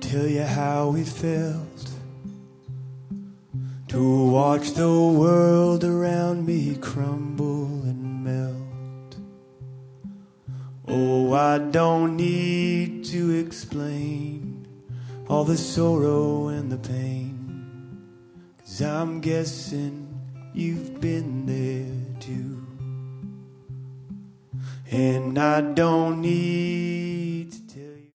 tell you how it felt to watch the world around me crumble and melt. Oh, I don't need to explain all the sorrow and the pain, 'cause I'm guessing you've been there too. And I don't need